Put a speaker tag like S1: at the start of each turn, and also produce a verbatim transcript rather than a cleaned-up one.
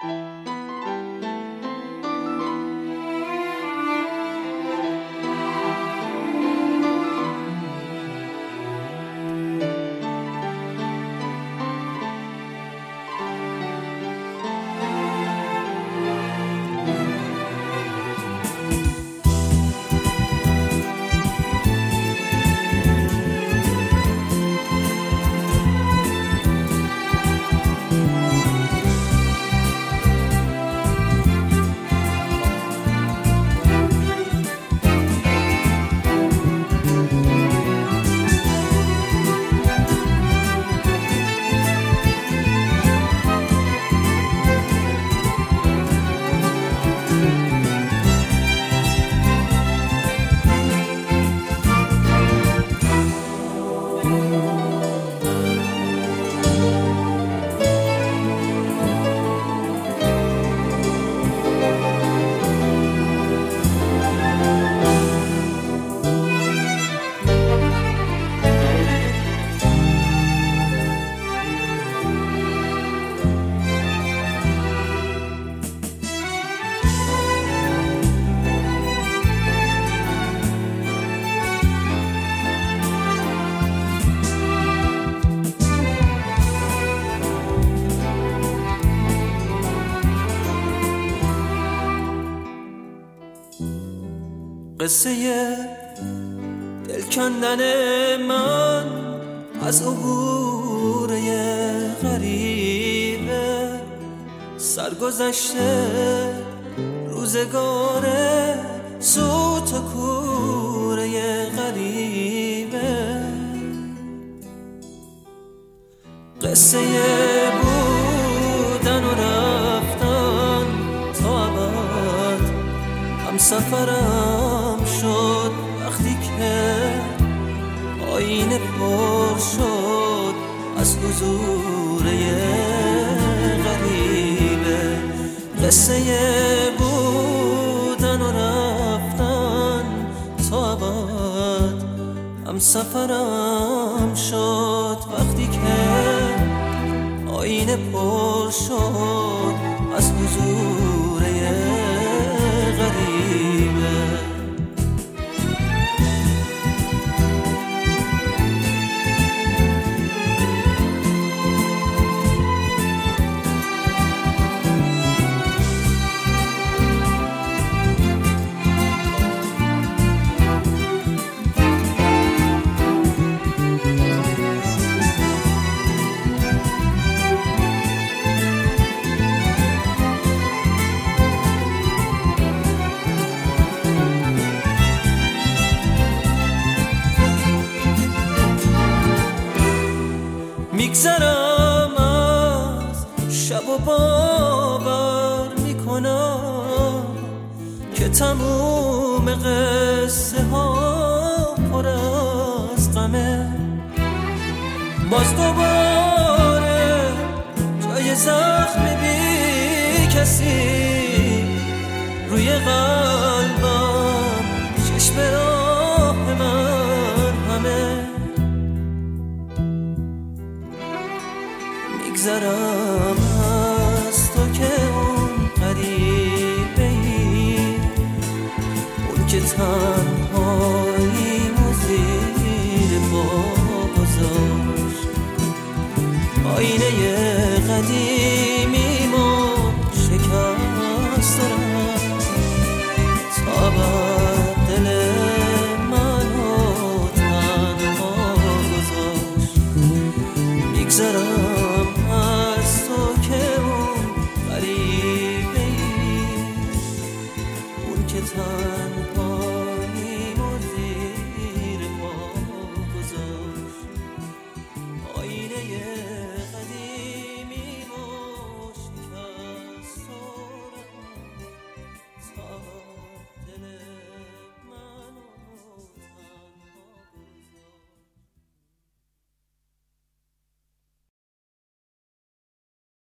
S1: قصه دل کندن من از عبور یه غریبه، سرگذشته روزگار سوت و کور یه غریبه. قصه بودن و رفتن تا ابد هم سفرم شد وقتی که آینه پر شد از حضور یه غریبه. قصه بودن و رفتن تا ابد هم سفرم شد وقتی که آینه پر شد از حضور یه غریبه. میگذرم از شب و باور میکنم که تموم قصه ها پر از غمه. باز دوباره جای زخم بی کسی روی قلبم، چشم راه من همه. میگذرم از تو که اون غریبه ای، اون که تنهایی و زیر پا گذاشت آینه قدیمی ما شکست رفت تا بعد دل منو تنها گذاشت. میگذرم